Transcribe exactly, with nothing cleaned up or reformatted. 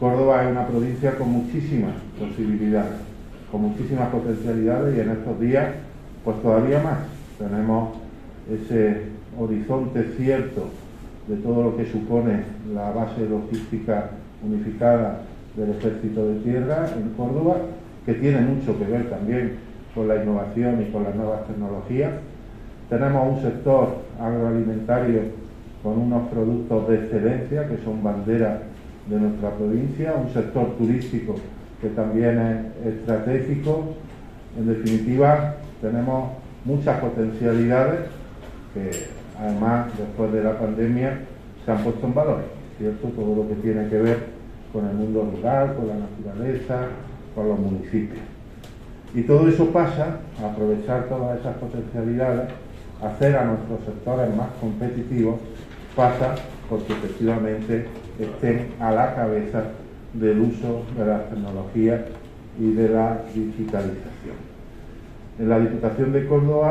Córdoba es una provincia con muchísimas posibilidades, con muchísimas potencialidades, y en estos días pues todavía más. Tenemos ese horizonte cierto de todo lo que supone la base logística unificada del Ejército de Tierra en Córdoba, que tiene mucho que ver también con la innovación y con las nuevas tecnologías. Tenemos un sector agroalimentario con unos productos de excelencia que son bandera de nuestra provincia, un sector turístico que también es estratégico. En definitiva, tenemos muchas potencialidades que además después de la pandemia se han puesto en valor, ¿cierto? Todo lo que tiene que ver con el mundo rural, con la naturaleza, con los municipios. Y todo eso pasa a aprovechar todas esas potencialidades, hacer a nuestros sectores más competitivos, pasa porque efectivamente estén a la cabeza del uso de las tecnologías y de la digitalización. En la Diputación de Córdoba